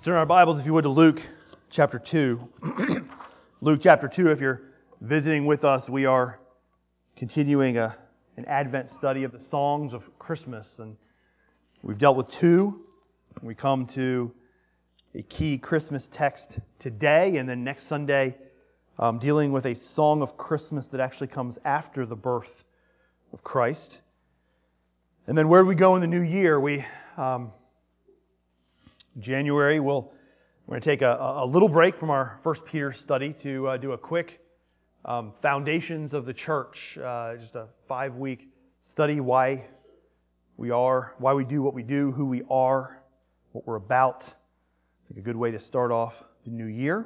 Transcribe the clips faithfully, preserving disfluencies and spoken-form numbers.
Let's turn our Bibles, if you would, to Luke chapter two. Luke chapter two, if you're visiting with us, we are continuing a, an Advent study of the songs of Christmas. And we've dealt with two. We come to a key Christmas text today, and then next Sunday, um, dealing with a song of Christmas that actually comes after the birth of Christ. And then where do we go in the new year? We... Um, January, we'll, we're going to take a, a little break from our First Peter study to uh, do a quick um, Foundations of the Church, uh, just a five-week study, why we are, why we do what we do, who we are, what we're about. I think a good way to start off the new year,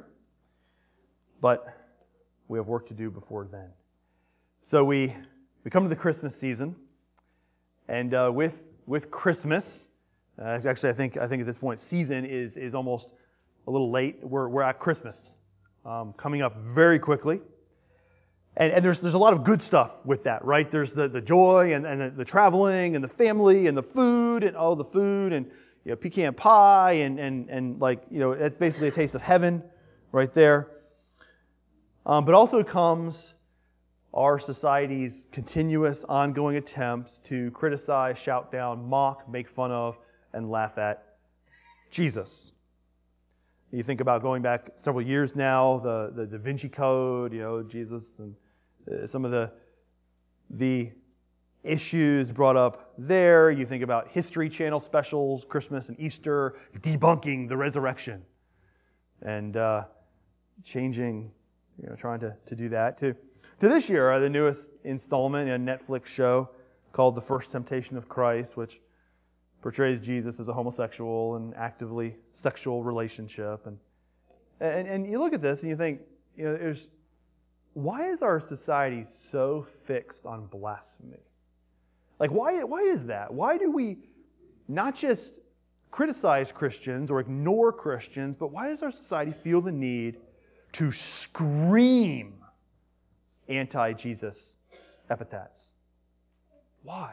but we have work to do before then. So we we come to the Christmas season, and uh, with with Christmas. Uh, actually, I think I think at this point, season is is almost a little late. We're we're at Christmas, um, coming up very quickly, and and there's there's a lot of good stuff with that, right? There's the, the joy and and the, the traveling and the family and the food and all the food and you know pecan pie and and and like you know it's basically a taste of heaven, right there. Um, but also comes our society's continuous, ongoing attempts to criticize, shout down, mock, make fun of, and laugh at Jesus. You think about going back several years now, the, the Da Vinci Code, you know, Jesus, and uh, some of the the issues brought up there. You think about History Channel specials, Christmas and Easter, debunking the resurrection, and uh, changing, you know, trying to, to do that too. To this year, uh, the newest installment in a Netflix show called The First Temptation of Christ, which portrays Jesus as a homosexual and actively sexual relationship. And, and and you look at this and you think, you know, there's, why is our society so fixed on blasphemy? Like, why, why is that? Why do we not just criticize Christians or ignore Christians, but why does our society feel the need to scream anti-Jesus epithets? Why?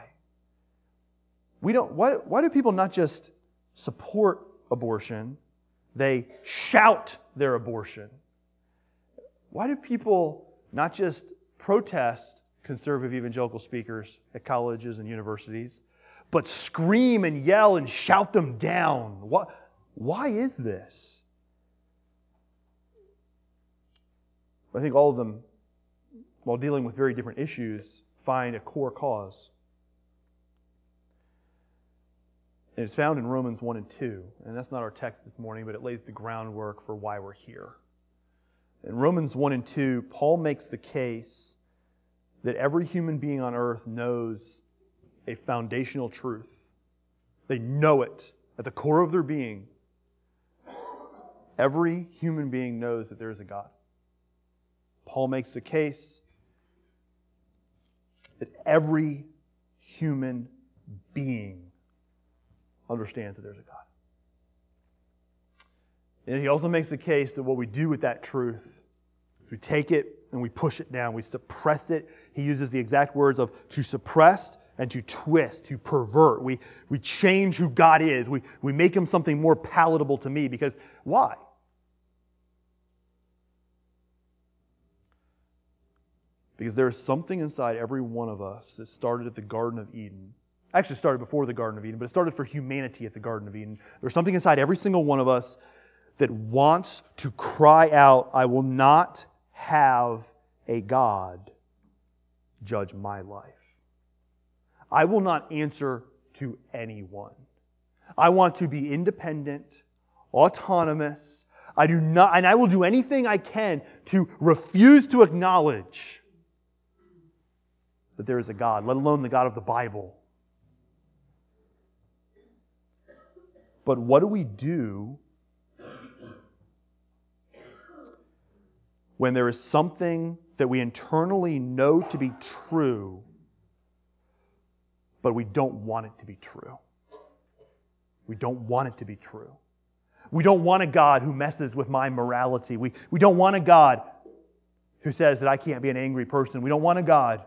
We don't. Why, why do people not just support abortion? They shout their abortion. Why do people not just protest conservative evangelical speakers at colleges and universities, but scream and yell and shout them down? Why, why is this? I think all of them, while dealing with very different issues, find a core cause. And it's found in Romans one and two. And that's not our text this morning, but it lays the groundwork for why we're here. In Romans one and two, Paul makes the case that every human being on earth knows a foundational truth. They know it at the core of their being. Every human being knows that there is a God. Paul makes the case that every human being understands that there's a God. And he also makes the case that what we do with that truth is we take it and we push it down, we suppress it. He uses the exact words of to suppress and to twist, to pervert. We we change who God is. We, we make Him something more palatable to me because why? Because there is something inside every one of us that started at the Garden of Eden. Actually started before the Garden of Eden, but it started for humanity at the Garden of Eden. There's something inside every single one of us that wants to cry out, I will not have a God judge my life. I will not answer to anyone. I want to be independent, autonomous. I do not, and I will do anything I can to refuse to acknowledge that there is a God, let alone the God of the Bible. But what do we do when there is something that we internally know to be true, but we don't want it to be true? We don't want it to be true. We don't want a God who messes with my morality. We, we don't want a God who says that I can't be an angry person. We don't want a God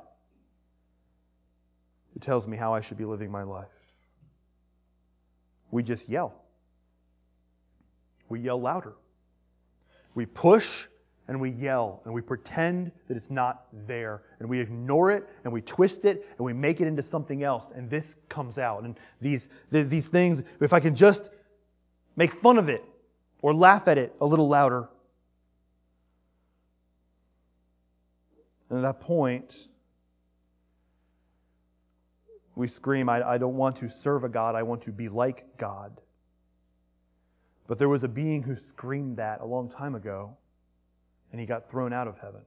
who tells me how I should be living my life. We just yell. we yell louder. We push and we yell and we pretend that it's not there. And we ignore it and we twist it and we make it into something else. And this comes out. And these, these things, if I can just make fun of it or laugh at it a little louder. And at that point, we scream, I, I don't want to serve a God, I want to be like God. But there was a being who screamed that a long time ago, and he got thrown out of heaven.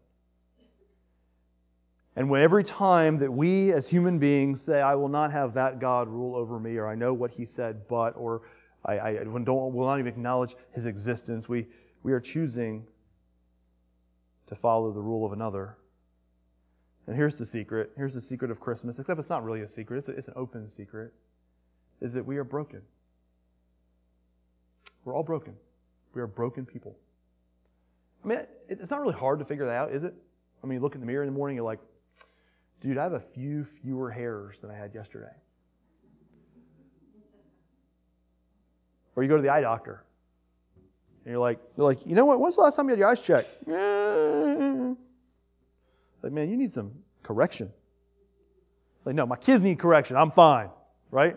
And when every time that we as human beings say, I will not have that God rule over me, or I know what He said, but, or I, I don't, will not even acknowledge His existence, we, we are choosing to follow the rule of another. And here's the secret. Here's the secret of Christmas, except it's not really a secret. It's, a, it's an open secret, is that we are broken. We're all broken. We are broken people. I mean, it's not really hard to figure that out, is it? I mean, you look in the mirror in the morning, you're like, dude, I have a few fewer hairs than I had yesterday. Or you go to the eye doctor, and you're like, you're like, you know what? When's the last time you had your eyes checked? Like, man, you need some correction. Like, no, my kids need correction. I'm fine, right?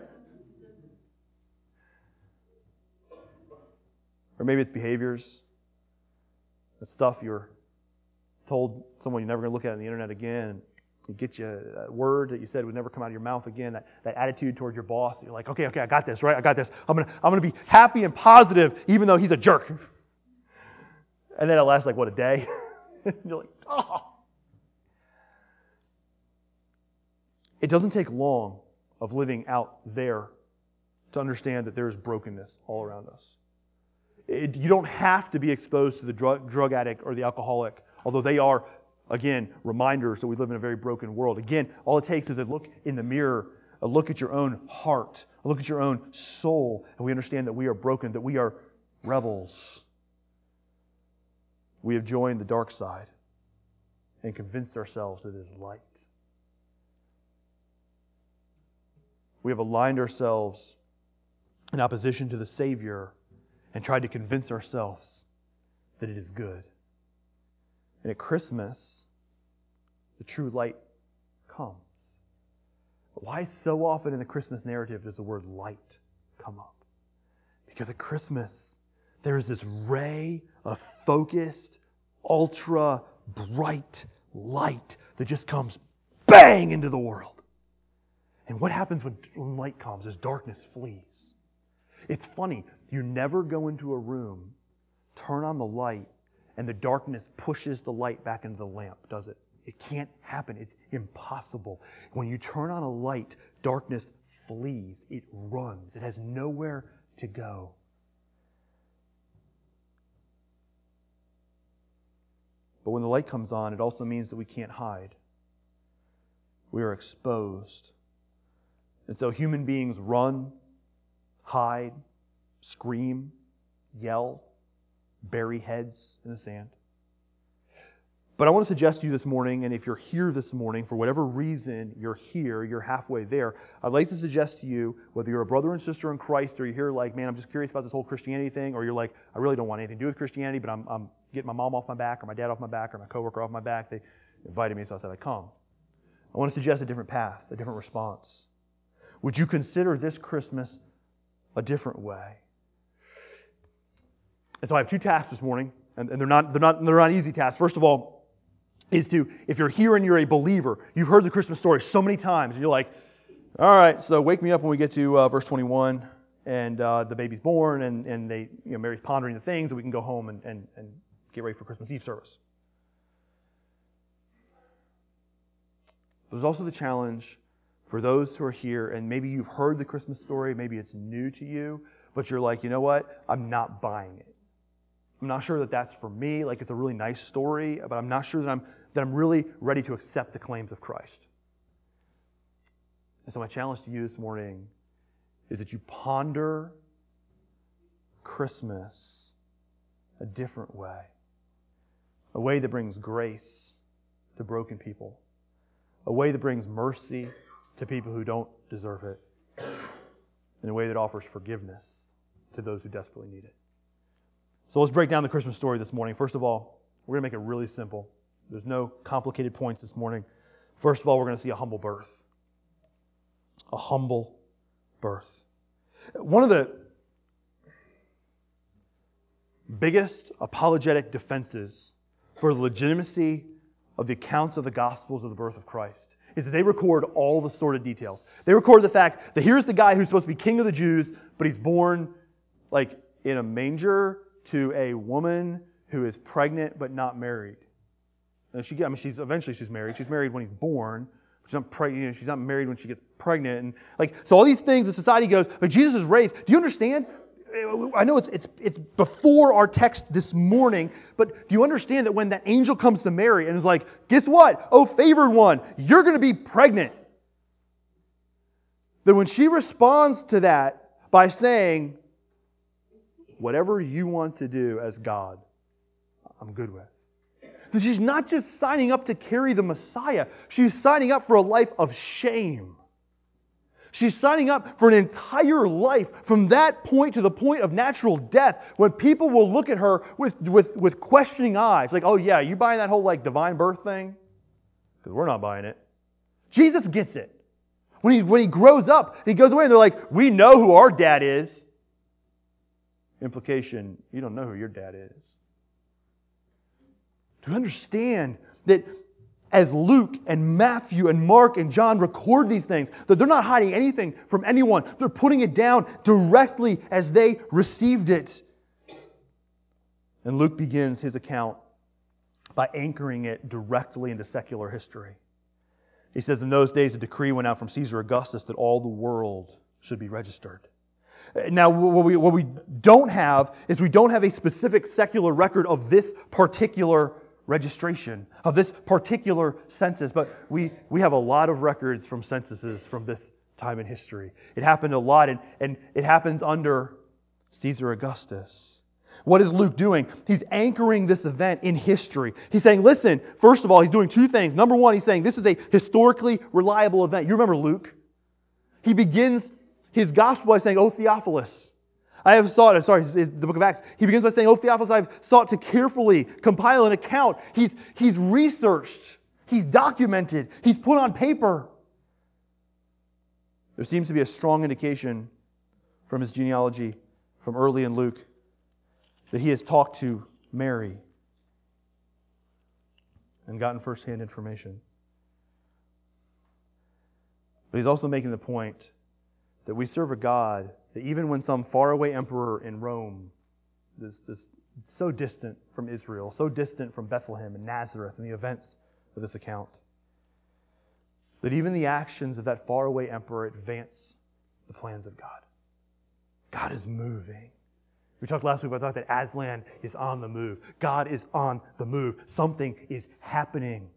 Or maybe it's behaviors. The stuff you're told someone you're never going to look at on the internet again. It gets you a word that you said would never come out of your mouth again. That, that attitude toward your boss. You're like, okay, okay, I got this, right? I got this. I'm gonna, I'm gonna be happy and positive, even though he's a jerk. And then it lasts like what, a day? You're like, oh. It doesn't take long of living out there to understand that there is brokenness all around us. It, you don't have to be exposed to the drug, drug addict or the alcoholic, although they are, again, reminders that we live in a very broken world. Again, all it takes is a look in the mirror, a look at your own heart, a look at your own soul, and we understand that we are broken, that we are rebels. We have joined the dark side and convinced ourselves that it is light. We have aligned ourselves in opposition to the Savior and tried to convince ourselves that it is good. And at Christmas, the true light comes. But why so often in the Christmas narrative does the word light come up? Because at Christmas, there is this ray of focused, ultra bright light that just comes bang into the world. And what happens when, when light comes is darkness flees. It's funny. You never go into a room, turn on the light, and the darkness pushes the light back into the lamp, does it? It can't happen. It's impossible. When you turn on a light, darkness flees. It runs. It has nowhere to go. But when the light comes on, it also means that we can't hide. We are exposed. And so human beings run, hide, scream, yell, bury heads in the sand. But I want to suggest to you this morning, and if you're here this morning, for whatever reason you're here, you're halfway there, I'd like to suggest to you, whether you're a brother and sister in Christ, or you're here like, man, I'm just curious about this whole Christianity thing, or you're like, I really don't want anything to do with Christianity, but I'm, I'm getting my mom off my back, or my dad off my back, or my coworker off my back. They invited me, so I said I'd come. I want to suggest a different path, a different response. Would you consider this Christmas a different way? And so I have two tasks this morning, and, and they're not they're not they're not easy tasks. First of all, is to, if you're here and you're a believer, you've heard the Christmas story so many times, and you're like, all right, so wake me up when we get to uh, verse twenty-one, and uh, the baby's born, and, and they, you know, Mary's pondering the things, and we can go home and, and, and get ready for Christmas Eve service. There's also the challenge for those who are here, and maybe you've heard the Christmas story, maybe it's new to you, but you're like, you know what? I'm not buying it. I'm not sure that that's for me. Like, it's a really nice story, but I'm not sure that I'm that I'm really ready to accept the claims of Christ. And so my challenge to you this morning is that you ponder Christmas a different way, a way that brings grace to broken people, a way that brings mercy to people who don't deserve it, in a way that offers forgiveness to those who desperately need it. So let's break down the Christmas story this morning. First of all, we're going to make it really simple. There's no complicated points this morning. First of all, we're going to see a humble birth. A humble birth. One of the biggest apologetic defenses for the legitimacy of the accounts of the Gospels of the birth of Christ is that they record all the sordid details. They record the fact that here's the guy who's supposed to be king of the Jews, but he's born like in a manger to a woman who is pregnant but not married. And she, I mean, she's eventually she's married. She's married when he's born. She's not pregnant. You know, she's not married when she gets pregnant. And like, so all these things, the society goes, but Jesus is raised. Do you understand? I know it's it's it's before our text this morning, but do you understand that when that angel comes to Mary and is like, guess what? Oh, favored one, you're going to be pregnant. That when she responds to that by saying, whatever you want to do as God, I'm good with. That she's not just signing up to carry the Messiah. She's signing up for a life of shame. She's signing up for an entire life from that point to the point of natural death when people will look at her with, with, with questioning eyes. Like, oh yeah, you buying that whole like divine birth thing? Because we're not buying it. Jesus gets it. When he, when he grows up, he goes away and they're like, we know who our dad is. Implication, you don't know who your dad is. To understand that as Luke and Matthew and Mark and John record these things, that they're not hiding anything from anyone. They're putting it down directly as they received it. And Luke begins his account by anchoring it directly into secular history. He says, in those days a decree went out from Caesar Augustus that all the world should be registered. Now, what we, what we don't have is we don't have a specific secular record of this particular registration, of this particular census, but we, we have a lot of records from censuses from this time in history. It happened a lot, and, and it happens under Caesar Augustus. What is Luke doing? He's anchoring this event in history. He's saying, listen, first of all, he's doing two things. Number one, he's saying this is a historically reliable event. You remember Luke? He begins his gospel by saying, O Theophilus, I have sought, sorry, the book of Acts, he begins by saying, O Theophilus, I have sought to carefully compile an account. He's, he's researched, he's documented, he's put on paper. There seems to be a strong indication from his genealogy from early in Luke that he has talked to Mary and gotten firsthand information. But he's also making the point that we serve a God that even when some faraway emperor in Rome, this, this so distant from Israel, so distant from Bethlehem and Nazareth and the events of this account, that even the actions of that faraway emperor advance the plans of God. God is moving. We talked last week about the fact that Aslan is on the move. God is on the move. Something is happening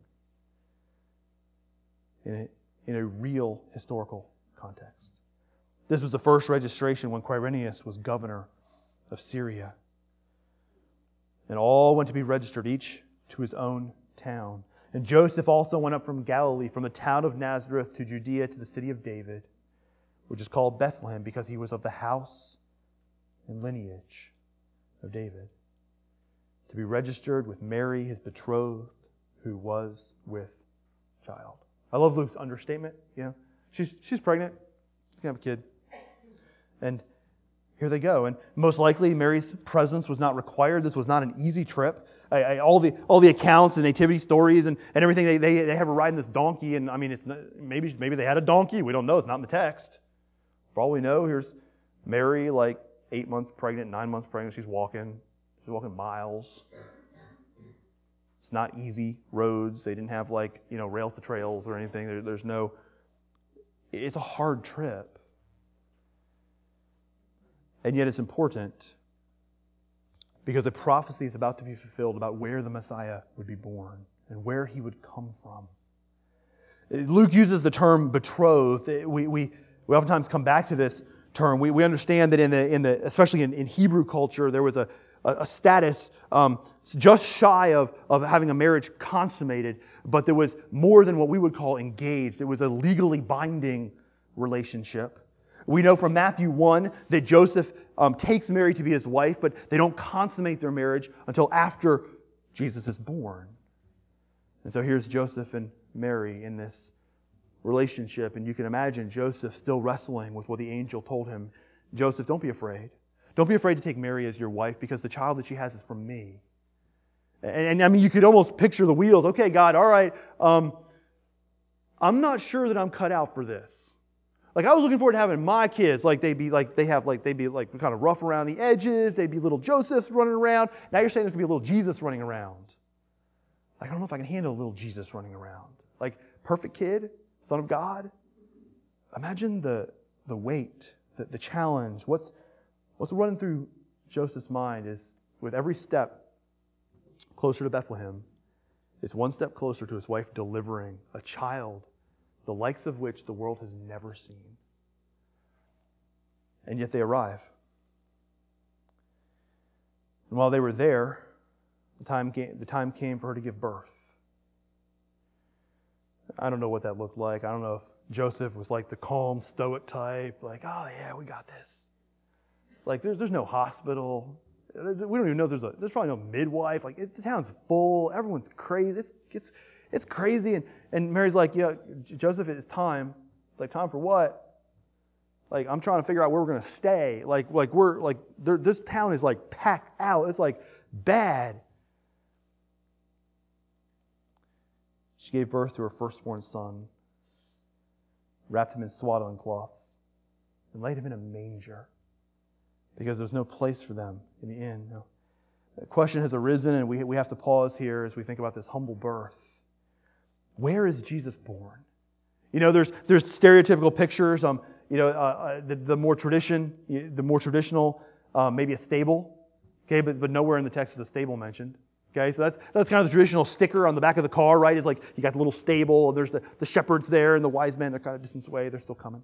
in a, in a real historical context. This was the first registration when Quirinius was governor of Syria. And all went to be registered, each to his own town. And Joseph also went up from Galilee, from the town of Nazareth to Judea, to the city of David, which is called Bethlehem, because he was of the house and lineage of David, to be registered with Mary, his betrothed, who was with child. I love Luke's understatement. You know, she's she's pregnant. She's gonna have a kid. And here they go. And most likely Mary's presence was not required. This was not an easy trip. I, I, all the all the accounts and nativity stories and, and everything, they, they they have her riding this donkey. And I mean, it's not, maybe maybe they had a donkey. We don't know. It's not in the text. For all we know, here's Mary, like eight months pregnant, nine months pregnant. She's walking. She's walking miles. It's not easy roads. They didn't have like, you know, rails to trails or anything. There, there's no... It's a hard trip. And yet it's important because a prophecy is about to be fulfilled about where the Messiah would be born and where he would come from. Luke uses the term betrothed. We, we, we oftentimes come back to this term. We, we understand that in the, in the especially in, in Hebrew culture, there was a, a, a status um, just shy of, of having a marriage consummated, but there was more than what we would call engaged. It was a legally binding relationship. We know from Matthew one that Joseph um, takes Mary to be his wife, but they don't consummate their marriage until after Jesus is born. And so here's Joseph and Mary in this relationship, and you can imagine Joseph still wrestling with what the angel told him. Joseph, don't be afraid. Don't be afraid to take Mary as your wife, because the child that she has is from me. And, and I mean, you could almost picture the wheels. Okay, God, all right, um, I'm not sure that I'm cut out for this. Like, I was looking forward to having my kids, like they'd be like, they have like, they'd be like kind of rough around the edges, they'd be little Josephs running around. Now you're saying there's going to be a little Jesus running around. Like, I don't know if I can handle a little Jesus running around. Like, perfect kid, Son of God. Imagine the the weight, the, the challenge. What's what's running through Joseph's mind is, with every step closer to Bethlehem, it's one step closer to his wife delivering a child, the likes of which the world has never seen. And yet they arrive. And while they were there, the time came, the time came for her to give birth. I don't know what that looked like. I don't know if Joseph was like the calm, stoic type, like, oh yeah, we got this. Like, there's there's no hospital. We don't even know there's a there's probably no midwife. Like, it, the town's full. Everyone's crazy. It's it's it's crazy. And and Mary's like, yeah, Joseph, it's time. Like, time for what? Like, I'm trying to figure out where we're going to stay. Like like we're like this town is like packed out. It's like bad. She gave birth to her firstborn son, wrapped him in swaddling cloths, and laid him in a manger, because there's no place for them in the inn. No. The question has arisen, and we we have to pause here as we think about this humble birth. Where is Jesus born? You know, there's there's stereotypical pictures. Um, you know, uh, uh, the the more tradition, the more traditional, uh, maybe a stable. Okay, but but nowhere in the text is a stable mentioned. Okay, so that's that's kind of the traditional sticker on the back of the car, right? Is like you got the little stable, and there's the, the shepherds there, and the wise men, they're kind of distance away, they're still coming.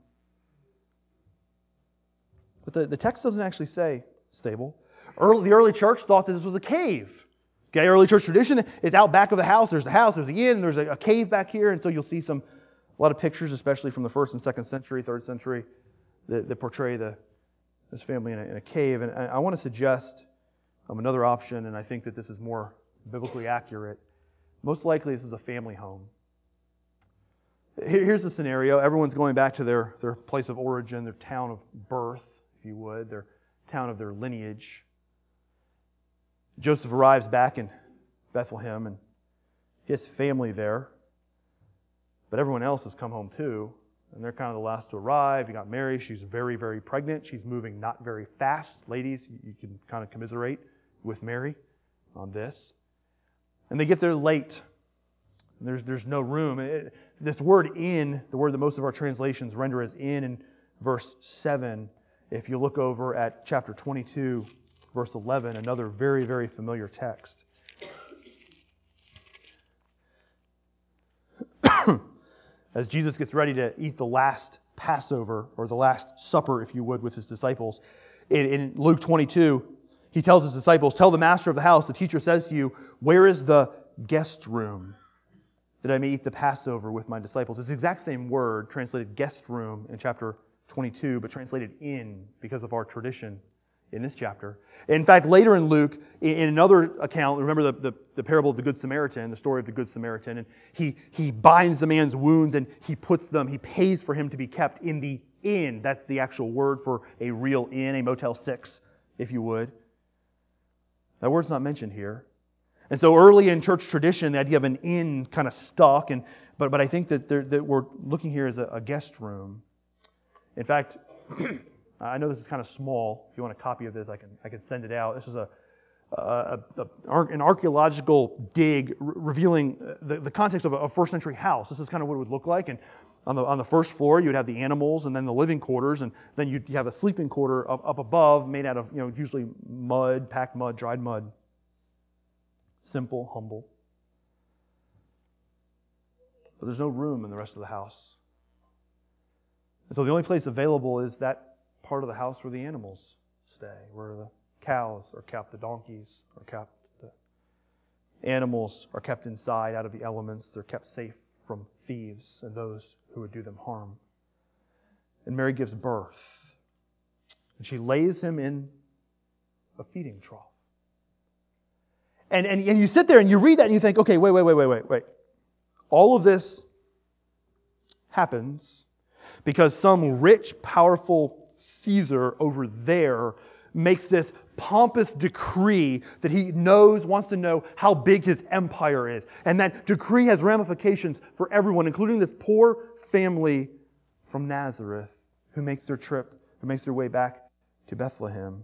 But the, the text doesn't actually say stable. Early, the early church thought that this was a cave. Okay, early church tradition is out back of the house. There's the house, there's the inn, there's a, a cave back here, and so you'll see some a lot of pictures, especially from the first and second century, third century, that, that portray the this family in a, in a cave. And I, I want to suggest Um, another option, and I think that this is more biblically accurate. Most likely this is a family home. Here, here's the scenario. Everyone's going back to their, their place of origin, their town of birth, if you would, their town of their lineage. Joseph arrives back in Bethlehem, and he has family there. But everyone else has come home too, and they're kind of the last to arrive. You got Mary. She's very, very pregnant. She's moving not very fast. Ladies, you can kind of commiserate with Mary on this. And they get there late. And there's there's no room. It, this word "in," the word that most of our translations render as "in" in verse seven, if you look over at chapter twenty-two, verse eleven, another very, very familiar text. As Jesus gets ready to eat the last Passover, or the Last Supper, if you would, with His disciples, in, in Luke twenty-two, He tells His disciples, "Tell the master of the house, the teacher says to you, where is the guest room, that I may eat the Passover with my disciples?" It's the exact same word, translated guest room in chapter twenty-two, but translated in because of our tradition in this chapter. In fact, later in Luke, in another account, remember the, the, the parable of the Good Samaritan, the story of the Good Samaritan, and he, he binds the man's wounds and he puts them, he pays for him to be kept in the inn. That's the actual word for a real inn, a Motel six, if you would. That word's not mentioned here. And so early in church tradition, the idea of an inn kind of stuck, and but but I think that, there, that we're looking here as a, a guest room. In fact, I know this is kind of small. If you want a copy of this, I can I can send it out. This is a, a, a an archaeological dig revealing the, the context of a, a first century house. This is kind of what it would look like. And on the on the first floor, you would have the animals, and then the living quarters, and then you'd have a sleeping quarter up, up above, made out of you know usually mud, packed mud, dried mud. Simple, humble. But there's no room in the rest of the house. And so the only place available is that part of the house where the animals stay, where the cows are kept, the donkeys are kept, the animals are kept inside out of the elements. They're kept safe from thieves and those who would do them harm. And Mary gives birth. And she lays him in a feeding trough. And, and, and you sit there and you read that and you think, okay, wait, wait, wait, wait, wait, wait. All of this happens because some rich, powerful Caesar over there makes this pompous decree that he knows, wants to know how big his empire is. And that decree has ramifications for everyone, including this poor family from Nazareth who makes their trip, who makes their way back to Bethlehem.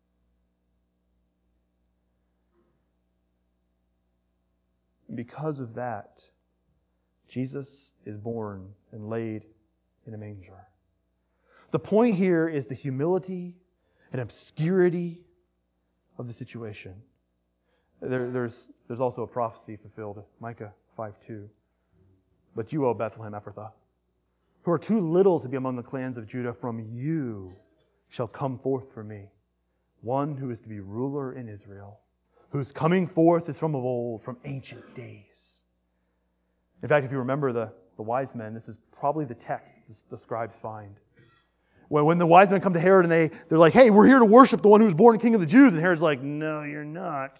Because of that, Jesus is born and laid in a manger. The point here is the humility and obscurity of the situation. There, there's, there's also a prophecy fulfilled, Micah five two. But you, O Bethlehem Ephrathah, who are too little to be among the clans of Judah, from you shall come forth for me one who is to be ruler in Israel, whose coming forth is from of old, from ancient days. In fact, if you remember the, the wise men, this is probably the text the scribes find. When, when the wise men come to Herod and they, they're like, hey, we're here to worship the one who was born King of the Jews. And Herod's like, no, you're not.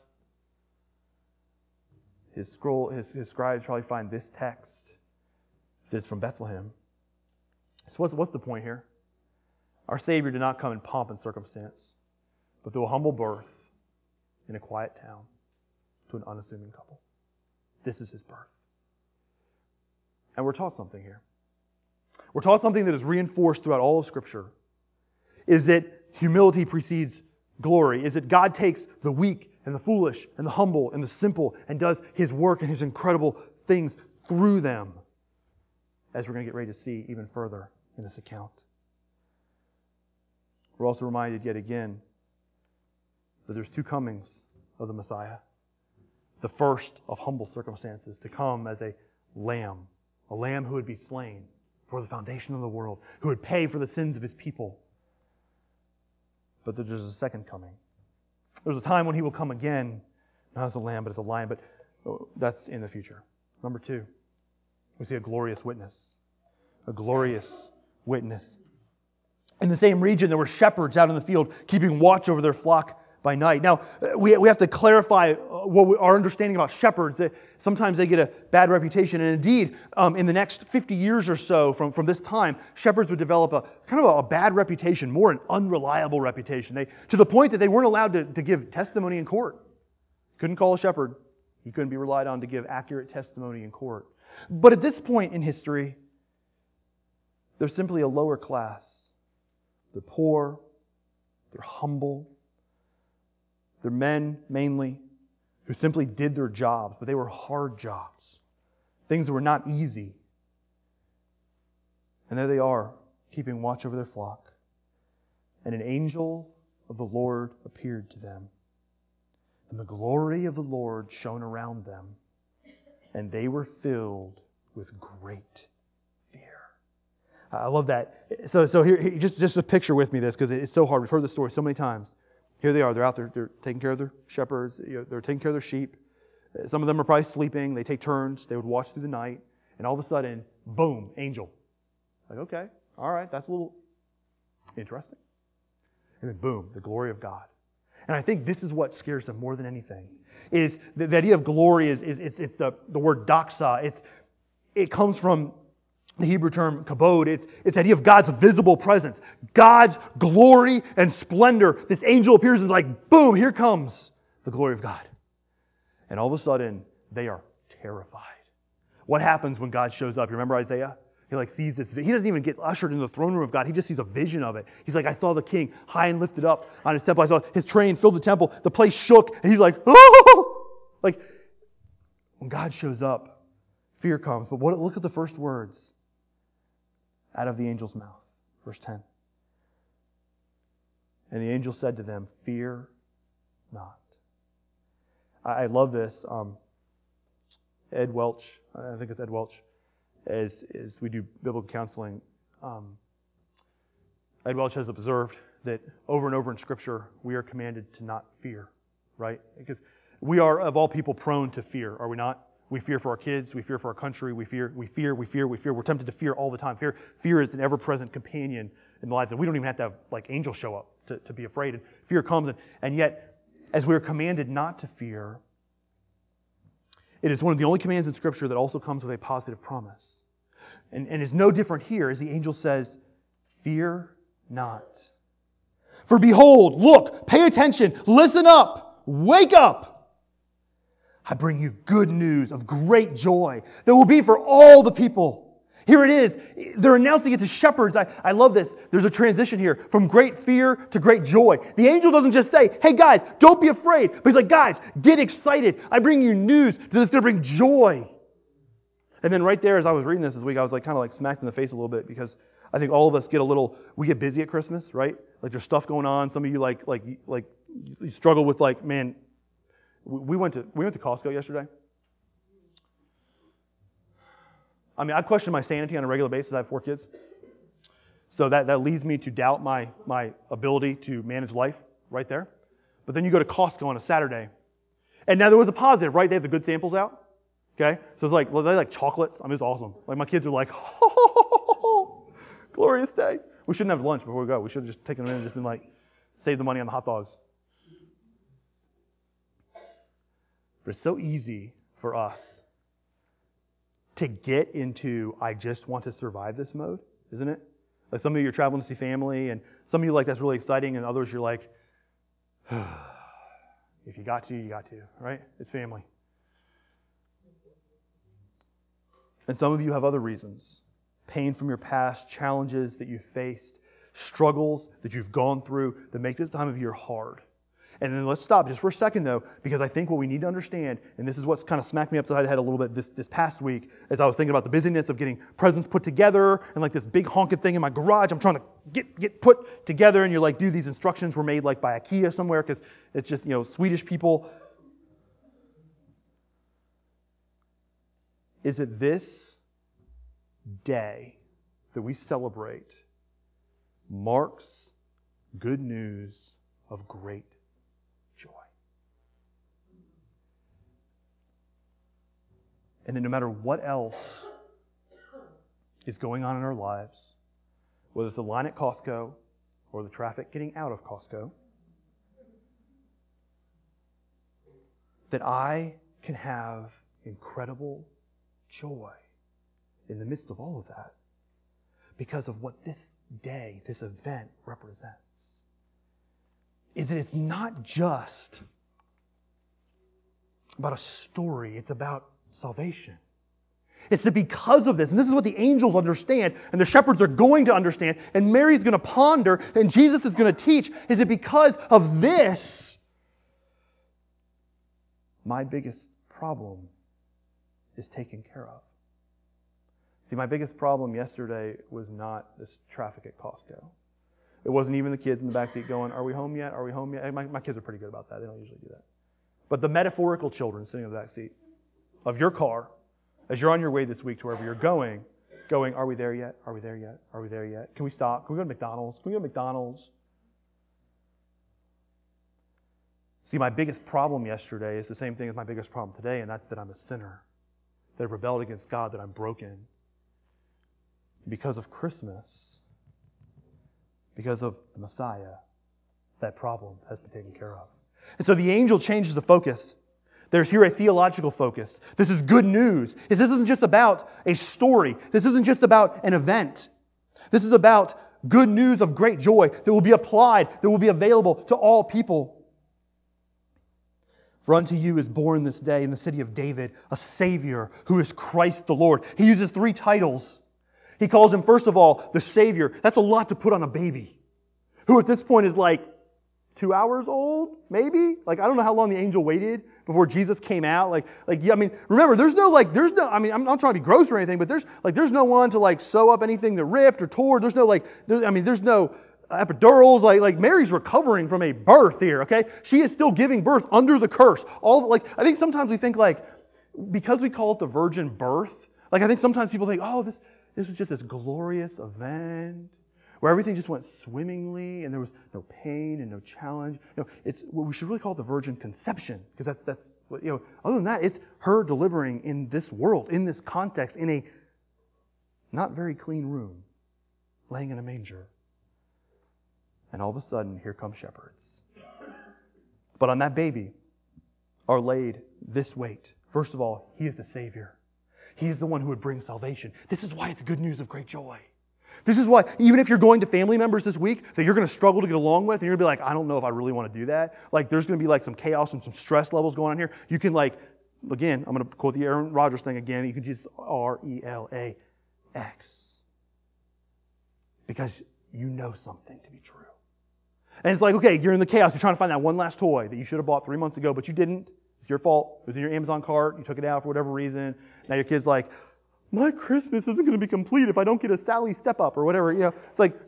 His scroll, his, his scribes probably find this text that's from Bethlehem. So what's, what's the point here? Our Savior did not come in pomp and circumstance, but through a humble birth in a quiet town to an unassuming couple. This is His birth. And we're taught something here. We're taught something that is reinforced throughout all of Scripture. Is that humility precedes glory. Is that God takes the weak and the foolish and the humble and the simple and does His work and His incredible things through them. As we're going to get ready to see even further in this account. We're also reminded yet again that there's two comings of the Messiah. The first of humble circumstances, to come as a lamb, a lamb who would be slain for the foundation of the world, who would pay for the sins of His people. But there's a second coming. There's a time when He will come again, not as a lamb, but as a lion, but that's in the future. Number two, we see a glorious witness. A glorious witness. In the same region, there were shepherds out in the field keeping watch over their flock by night. Now, we, we have to clarify what we, our understanding about shepherds. Sometimes they get a bad reputation. And indeed, um, in the next fifty years or so from, from this time, shepherds would develop a kind of a, a bad reputation, more an unreliable reputation, they, to the point that they weren't allowed to, to give testimony in court. Couldn't call a shepherd. He couldn't be relied on to give accurate testimony in court. But at this point in history, they're simply a lower class. They're poor. They're humble. They're men, mainly, who simply did their jobs, but they were hard jobs. Things that were not easy. And there they are, keeping watch over their flock. And an angel of the Lord appeared to them. And the glory of the Lord shone around them. And they were filled with great fear. I love that. So, so here, here just just a picture with me this, because it's so hard. We've heard this story so many times. Here they are. They're out there. They're taking care of their shepherds. You know, they're taking care of their sheep. Some of them are probably sleeping. They take turns. They would watch through the night. And all of a sudden, boom, angel. Like, okay, all right, that's a little interesting. And then boom, the glory of God. And I think this is what scares them more than anything. Is the, the idea of glory is, is it's, it's the, the word doxa. It's, it comes from the Hebrew term kabod. It's, it's the idea of God's visible presence. God's glory and splendor. This angel appears and is like, boom, here comes the glory of God. And all of a sudden, they are terrified. What happens when God shows up? You remember Isaiah? He like sees this. He doesn't even get ushered into the throne room of God. He just sees a vision of it. He's like, I saw the king high and lifted up on his temple. I saw his train fill the temple. The place shook. And he's like, oh! Like, when God shows up, fear comes. But what? Look at the first words out of the angel's mouth. Verse ten. And the angel said to them, fear not. I, I love this. Um, Ed Welch, I think it's Ed Welch, as, as we do biblical counseling, um, Ed Welch has observed that over and over in Scripture, we are commanded to not fear, right? Because we are, of all people, prone to fear, are we not? We fear for our kids, we fear for our country, we fear, we fear, we fear, we fear. We're tempted to fear all the time. Fear, fear is an ever-present companion in the lives that we don't even have to have like angels show up to, to be afraid. And fear comes, and, and yet, as we are commanded not to fear, it is one of the only commands in Scripture that also comes with a positive promise. And, and is no different here as the angel says, fear not. For behold, look, pay attention, listen up, wake up. I bring you good news of great joy that will be for all the people. Here it is. They're announcing it to shepherds. I, I love this. There's a transition here from great fear to great joy. The angel doesn't just say, hey guys, don't be afraid. But he's like, guys, get excited. I bring you news that is going to bring joy. And then right there, as I was reading this this week, I was like kind of like smacked in the face a little bit because I think all of us get a little, we get busy at Christmas, right? Like there's stuff going on. Some of you like, like, like you struggle with like, man, we went to, we went to Costco yesterday. I mean, I question my sanity on a regular basis. I have four kids. So that, that leads me to doubt my, my ability to manage life right there. But then you go to Costco on a Saturday. And now there was a positive, right? They have the good samples out. Okay? So it's like, well, they like chocolates. I mean, it's awesome. Like my kids are like, oh, glorious day. We shouldn't have lunch before we go. We should have just taken them in and just been like, save the money on the hot dogs. But it's so easy for us to get into, I just want to survive this mode, isn't it? Like some of you are traveling to see family, and some of you like that's really exciting, and others you're like, if you got to, you got to, right? It's family. And some of you have other reasons. Pain from your past, challenges that you've faced, struggles that you've gone through that make this time of year hard. And then let's stop just for a second, though, because I think what we need to understand, and this is what's kind of smacked me upside the head a little bit this, this past week, as I was thinking about the busyness of getting presents put together and like this big honking thing in my garage I'm trying to get, get put together, and you're like, dude, these instructions were made like by IKEA somewhere because it's just, you know, Swedish people. Is it this day that we celebrate marks good news of great joy? And then no matter what else is going on in our lives, whether it's the line at Costco or the traffic getting out of Costco, that I can have incredible joy in the midst of all of that because of what this day, this event represents. Is that it's not just about a story, it's about salvation. It's that because of this, and this is what the angels understand, and the shepherds are going to understand, and Mary's going to ponder, and Jesus is going to teach, is that because of this, my biggest problem is taken care of. See, my biggest problem yesterday was not this traffic at Costco. It wasn't even the kids in the backseat going, are we home yet? Are we home yet? My, my kids are pretty good about that. They don't usually do that. But the metaphorical children sitting in the backseat of your car, as you're on your way this week to wherever you're going, going, are we there yet? Are we there yet? Are we there yet? Can we stop? Can we go to McDonald's? Can we go to McDonald's? See, my biggest problem yesterday is the same thing as my biggest problem today, and that's that I'm a sinner, that I've rebelled against God, that I'm broken. Because of Christmas, because of the Messiah, that problem has been taken care of. And so the angel changes the focus. There's here a theological focus. This is good news. This isn't just about a story. This isn't just about an event. This is about good news of great joy that will be applied, that will be available to all people. For unto you is born this day in the city of David a Savior who is Christ the Lord. He uses three titles. He calls him, first of all, the Savior. That's a lot to put on a baby, who at this point is like two hours old, maybe? Like, I don't know how long the angel waited before Jesus came out. Like, like yeah, I mean, remember, there's no, like, there's no, I mean, I'm not trying to be gross or anything, but there's, like, there's no one to, like, sew up anything that ripped or tore. There's no, like, there, I mean, there's no epidurals. Like, like Mary's recovering from a birth here, okay? She is still giving birth under the curse. All, like, I think sometimes we think, like, because we call it the virgin birth, like, I think sometimes people think, oh, this, this was just this glorious event where everything just went swimmingly and there was no pain and no challenge. You know, it's what we should really call it the virgin conception, because that's that's what, you know. Other than that, it's her delivering in this world, in this context, in a not very clean room, laying in a manger. And all of a sudden, here come shepherds. But on that baby are laid this weight. First of all, He is the Savior. He is the one who would bring salvation. This is why it's good news of great joy. This is why, even if you're going to family members this week that you're going to struggle to get along with, and you're going to be like, I don't know if I really want to do that. Like, there's going to be like some chaos and some stress levels going on here. You can like, again, I'm going to quote the Aaron Rodgers thing again. You can just R E L A X. Because you know something to be true. And it's like, okay, you're in the chaos. You're trying to find that one last toy that you should have bought three months ago, but you didn't. It's your fault. It was in your Amazon cart. You took it out for whatever reason. Now your kid's like, my Christmas isn't going to be complete if I don't get a Sally Step Up or whatever. You know, it's like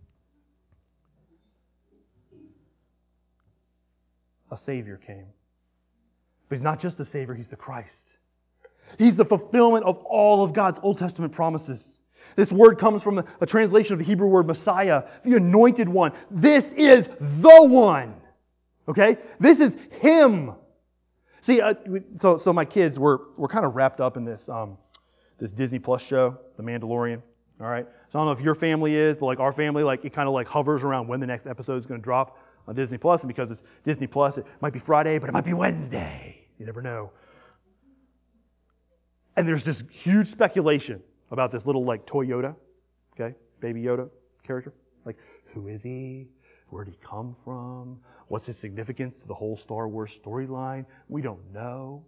a Savior came. But He's not just the Savior, He's the Christ. He's the fulfillment of all of God's Old Testament promises. This word comes from a translation of the Hebrew word Messiah, the anointed one. This is the one. Okay? This is Him. See, uh, so so my kids were were kind of wrapped up in this um, this Disney Plus show, The Mandalorian. All right? So I don't know if your family is, but like our family, like it kind of like hovers around when the next episode is going to drop on Disney Plus. And because it's Disney Plus, it might be Friday, but it might be Wednesday. You never know. And there's this huge speculation about this little like toy Yoda, okay, baby Yoda character. Like, who is he? Where did he come from? What's his significance to the whole Star Wars storyline? We don't know.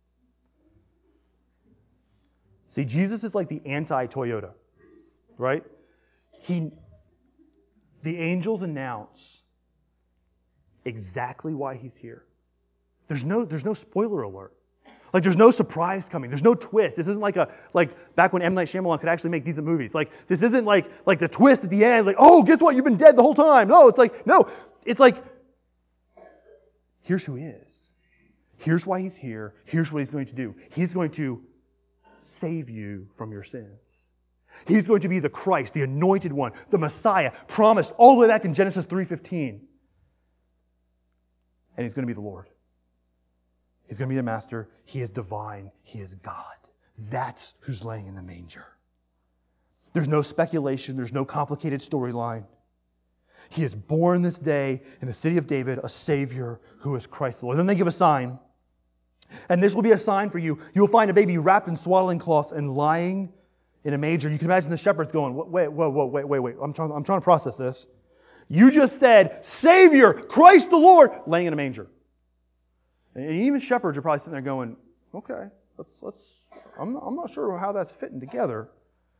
See, Jesus is like the anti-Toyota, right? He, the angels announce exactly why He's here. There's no, there's no spoiler alert. Like, there's no surprise coming. There's no twist. This isn't like a like back when M. Night Shyamalan could actually make decent movies. Like, this isn't like like the twist at the end. Like, oh, guess what? You've been dead the whole time. No, it's like no. It's like here's who He is. Here's why He's here. Here's what He's going to do. He's going to save you from your sins. He's going to be the Christ, the anointed one, the Messiah, promised all the way back in Genesis three fifteen. And He's going to be the Lord. He's going to be the Master. He is divine. He is God. That's who's laying in the manger. There's no speculation. There's no complicated storyline. He is born this day in the city of David, a Savior who is Christ the Lord. Then they give a sign. And this will be a sign for you. You'll find a baby wrapped in swaddling cloths and lying in a manger. You can imagine the shepherds going, wait, whoa, whoa, wait, wait, wait. I'm trying, I'm trying to process this. You just said, Savior, Christ the Lord, laying in a manger. And even shepherds are probably sitting there going, okay, let's, let's, I'm, I'm not sure how that's fitting together.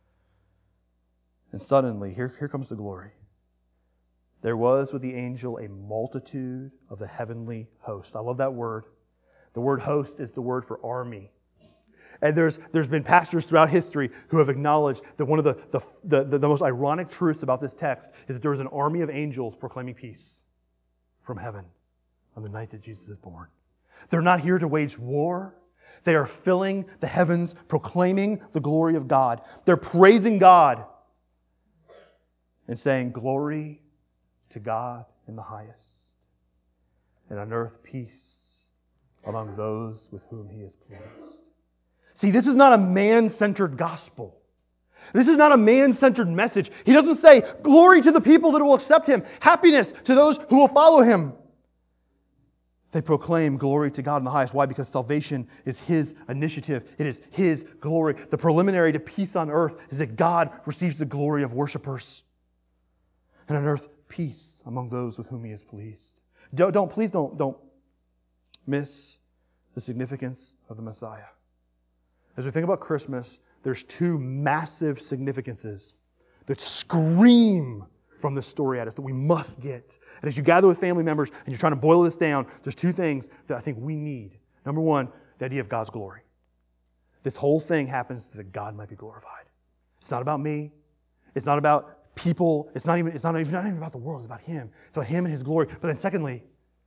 And suddenly, here, here comes the glory. There was with the angel a multitude of the heavenly host. I love that word. The word host is the word for army. And there's there's been pastors throughout history who have acknowledged that one of the, the, the, the most ironic truths about this text is that there was an army of angels proclaiming peace from heaven on the night that Jesus is born. They're not here to wage war. They are filling the heavens, proclaiming the glory of God. They're praising God and saying, glory to God in the highest, and on earth peace among those with whom He is pleased. See, this is not a man-centered gospel. This is not a man-centered message. He doesn't say, glory to the people that will accept Him, happiness to those who will follow Him. They proclaim glory to God in the highest. Why? Because salvation is His initiative. It is His glory. The preliminary to peace on earth is that God receives the glory of worshipers. And on earth, peace among those with whom He is pleased. Don't, don't please don't, don't miss the significance of the Messiah. As we think about Christmas, there's two massive significances that scream from this story at us that we must get. And as you gather with family members and you're trying to boil this down, there's two things that I think we need. Number one, the idea of God's glory. This whole thing happens so that God might be glorified. It's not about me. It's not about people. It's not even, it's not even, not even about the world. It's about Him. It's about Him and His glory. But then secondly,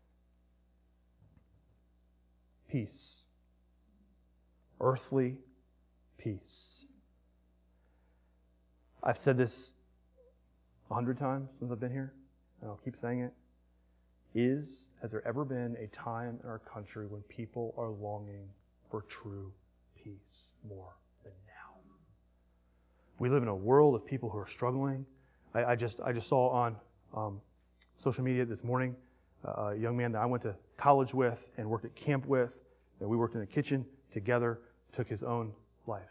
peace. Earthly peace. I've said this a hundred times since I've been here, and I'll keep saying it. Is, has there ever been a time in our country when people are longing for true peace more than now? We live in a world of people who are struggling. I, I just I just saw on um, social media this morning, uh, a young man that I went to college with and worked at camp with, that we worked in the kitchen together, took his own life.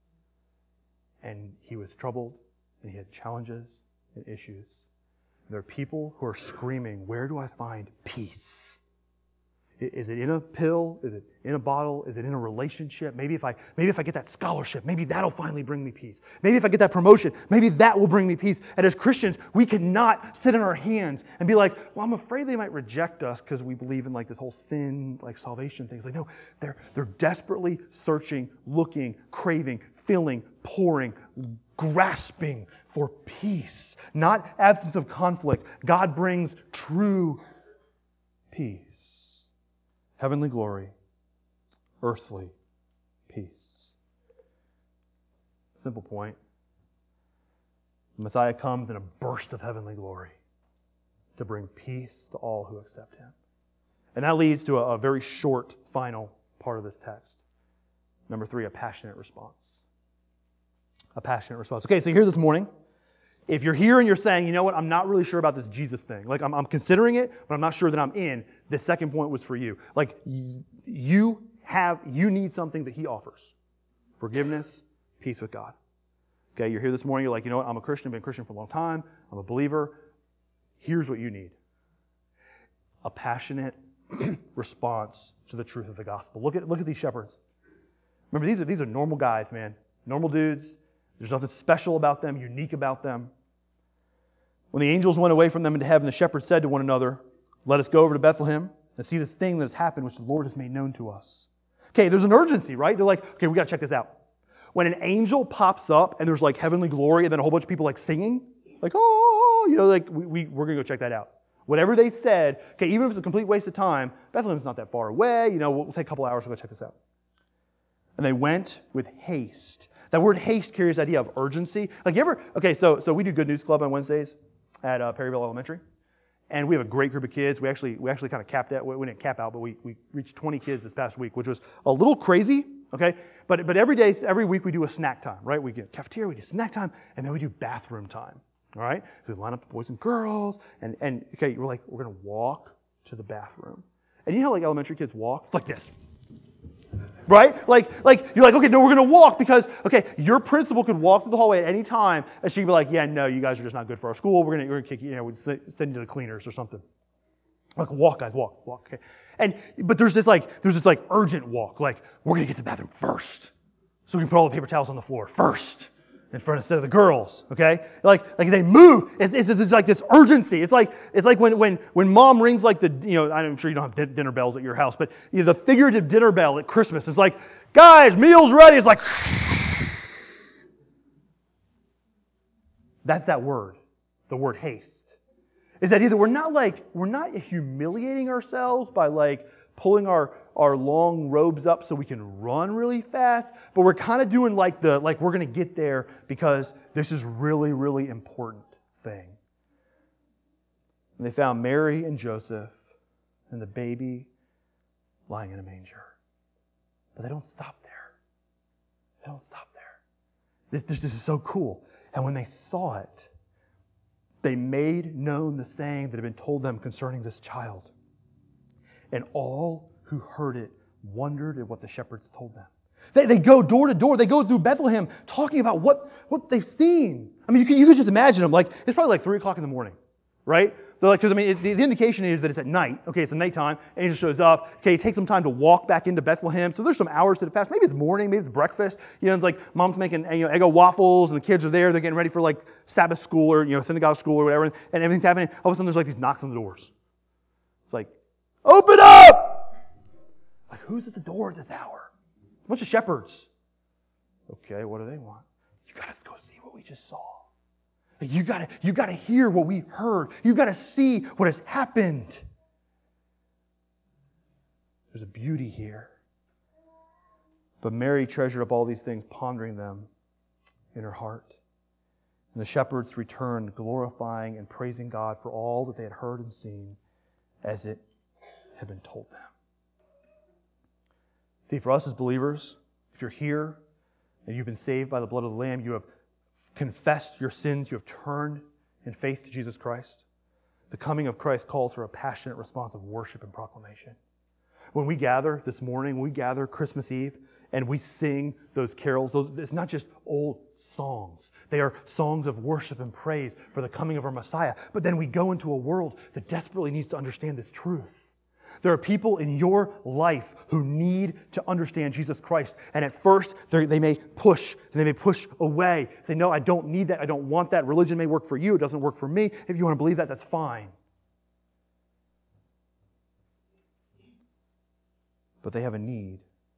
And he was troubled, and he had challenges and issues. And there are people who are screaming, where do I find peace? Is it in a pill? Is it in a bottle? Is it in a relationship? Maybe if I maybe if I get that scholarship, maybe that'll finally bring me peace. Maybe if I get that promotion, maybe that will bring me peace. And as Christians, we cannot sit in our hands and be like, well, I'm afraid they might reject us because we believe in like this whole sin, like salvation thing. It's like, no, they're they're desperately searching, looking, craving, feeling, pouring, grasping for peace. Not absence of conflict. God brings true peace. Heavenly glory, earthly peace. Simple point. The Messiah comes in a burst of heavenly glory to bring peace to all who accept Him. And that leads to a, a very short final part of this text. Number three, a passionate response. A passionate response. Okay, so here this morning, if you're here and you're saying, you know what, I'm not really sure about this Jesus thing. Like, I'm, I'm considering it, but I'm not sure that I'm in. The second point was for you. Like, y- you have, you need something that He offers. Forgiveness, peace with God. Okay, you're here this morning, you're like, you know what, I'm a Christian, I've been a Christian for a long time, I'm a believer. Here's what you need. A passionate response to the truth of the gospel. Look at, look at these shepherds. Remember, these are, these are normal guys, man. Normal dudes. There's nothing special about them, unique about them. When the angels went away from them into heaven, the shepherds said to one another, let us go over to Bethlehem and see this thing that has happened, which the Lord has made known to us. Okay, there's an urgency, right? They're like, okay, we got to check this out. When an angel pops up and there's like heavenly glory and then a whole bunch of people like singing, like, oh, you know, like we, we, we're going to go check that out. Whatever they said, okay, even if it's a complete waste of time, Bethlehem's not that far away, you know, we'll, we'll take a couple hours to go check this out. And they went with haste. That word haste carries the idea of urgency. Like you ever, okay, so so we do Good News Club on Wednesdays at uh, Perryville Elementary. And we have a great group of kids. We actually we actually kind of capped that. We didn't cap out, but we, we reached twenty kids this past week, which was a little crazy, okay? But but every day, every week we do a snack time, right? We get cafeteria, we do snack time, and then we do bathroom time, all right? So we line up the boys and girls, and, and okay, we're like, we're going to walk to the bathroom. And you know how like elementary kids walk? It's like this. Right? Like, like you're like, okay, no, we're going to walk because, okay, your principal could walk through the hallway at any time, and she'd be like, yeah, no, you guys are just not good for our school. We're going to, we're going to kick you, you know, we'd send you to the cleaners or something. Like, walk, guys, walk, walk. Okay. And but there's this like, there's this like urgent walk. Like, we're going to get to the bathroom first, so we can put all the paper towels on the floor first in front instead of the girls. Okay? Like, like they move. It's, it's, it's like this urgency. It's like it's like when when when mom rings like the, you know, I'm sure you don't have dinner bells at your house, but you know, the figurative dinner bell at Christmas is like, guys, meal's ready. It's like, that's that word, the word haste. Is that either we're not like, we're not humiliating ourselves by like pulling our, our long robes up so we can run really fast, but we're kind of doing like the, like we're going to get there because this is really, really important thing. And they found Mary and Joseph and the baby lying in a manger. But they don't stop there. They don't stop there. This, this is so cool. And when they saw it, they made known the saying that had been told them concerning this child. And all who heard it wondered at what the shepherds told them. They, they go door to door. They go through Bethlehem talking about what, what they've seen. I mean, you could, you could just imagine them. Like, it's probably like three o'clock in the morning, right? They're like, because I mean, it, the, the indication is that it's at night. Okay, it's nighttime. Angel shows up. Okay, it takes some time to walk back into Bethlehem. So there's some hours to the fast. Maybe it's morning. Maybe it's breakfast. You know, it's like mom's making you know Eggo waffles, and the kids are there. They're getting ready for like Sabbath school or you know synagogue school or whatever, and everything's happening. All of a sudden, there's like these knocks on the doors. It's like, open up! Like, who's at the door at this hour? A bunch of shepherds. Okay, what do they want? You gotta go see what we just saw. You gotta, you gotta hear what we heard. You gotta see what has happened. There's a beauty here. But Mary treasured up all these things, pondering them in her heart. And the shepherds returned, glorifying and praising God for all that they had heard and seen as it had been told them. See, for us as believers, if you're here and you've been saved by the blood of the Lamb, you have confessed your sins, you have turned in faith to Jesus Christ, The coming of Christ calls for a passionate response of worship and proclamation. When we gather this morning, when we gather Christmas Eve, and we sing those carols, those, it's not just old songs. They are songs of worship and praise for the coming of our Messiah. But then we go into a world that desperately needs to understand this truth. There are people in your life who need to understand Jesus Christ. And at first, they may push, they may push away. Say, no, I don't need that. I don't want that. Religion may work for you. It doesn't work for me. If you want to believe that, that's fine. But they have a need.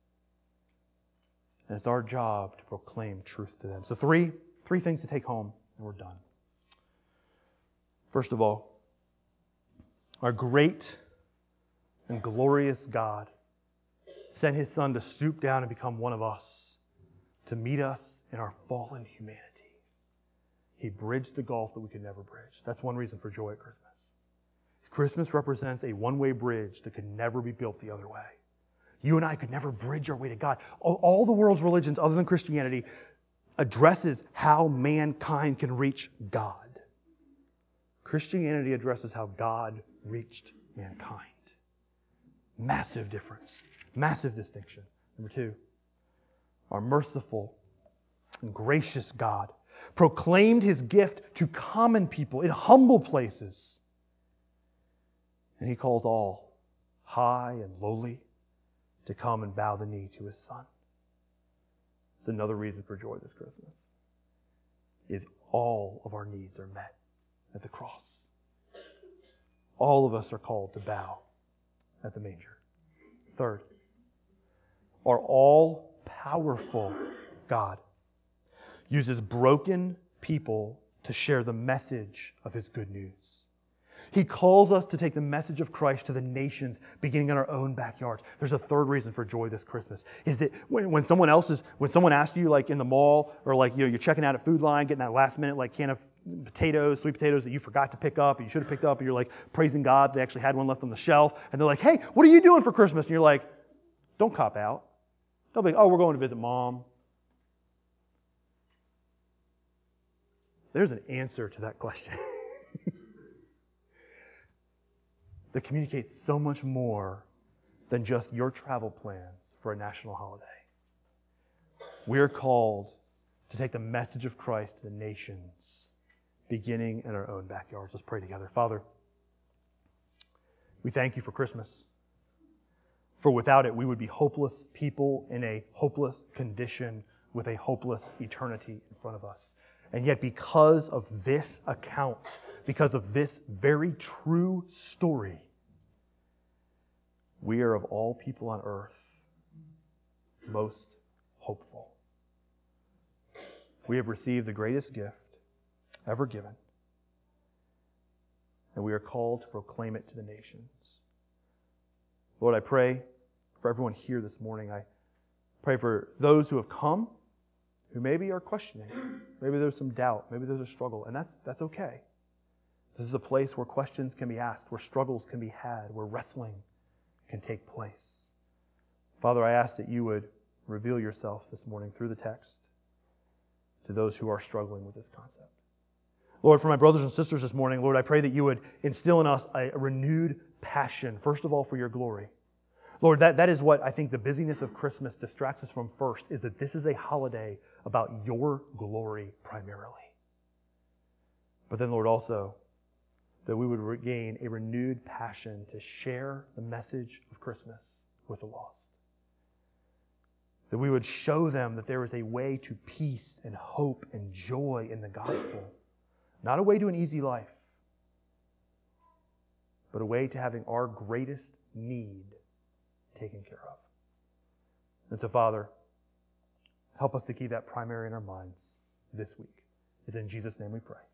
And it's our job to proclaim truth to them. So three, three things to take home, and we're done. First of all, our great and glorious God sent His Son to stoop down and become one of us, to meet us in our fallen humanity. He bridged the gulf that we could never bridge. That's one reason for joy at Christmas. Christmas represents a one-way bridge that could never be built the other way. You and I could never bridge our way to God. All, all the world's religions, other than Christianity, addresses how mankind can reach God. Christianity addresses how God reached mankind. Massive difference. Massive distinction. Number two, our merciful and gracious God proclaimed His gift to common people in humble places. And He calls all, high and lowly, to come and bow the knee to His Son. It's another reason for joy this Christmas. Is all of our needs are met at the cross. All of us are called to bow at the manger. Third, our all-powerful God uses broken people to share the message of His good news. He calls us to take the message of Christ to the nations, beginning in our own backyards. There's a third reason for joy this Christmas. Is that when, when someone else is, when someone asks you, like in the mall, or like you know, you're checking out at Food Line, getting that last minute like can of potatoes, sweet potatoes that you forgot to pick up, and you should have picked up, and you're like praising God, they actually had one left on the shelf, and they're like, hey, what are you doing for Christmas? And you're like, don't cop out. They'll be like, oh, we're going to visit Mom. There's an answer to that question. That communicates so much more than just your travel plans for a national holiday. We are called to take the message of Christ to the nations, beginning in our own backyards. Let's pray together. Father, we thank You for Christmas. For without it, we would be hopeless people in a hopeless condition with a hopeless eternity in front of us. And yet because of this account, because of this very true story, we are of all people on earth most hopeful. We have received the greatest gift ever given, and we are called to proclaim it to the nations. Lord, I pray for everyone here this morning. I pray for those who have come, who maybe are questioning. Maybe there's some doubt. Maybe there's a struggle. And that's that's okay. This is a place where questions can be asked, where struggles can be had, where wrestling can take place. Father, I ask that You would reveal Yourself this morning through the text to those who are struggling with this concept. Lord, for my brothers and sisters this morning, Lord, I pray that You would instill in us a renewed passion, first of all, for Your glory. Lord, that, that is what I think the busyness of Christmas distracts us from first, is that this is a holiday about Your glory primarily. But then, Lord, also, that we would regain a renewed passion to share the message of Christmas with the lost. That we would show them that there is a way to peace and hope and joy in the gospel. Not a way to an easy life, but a way to having our greatest need taken care of. And so, Father, help us to keep that primary in our minds this week. It's in Jesus' name we pray.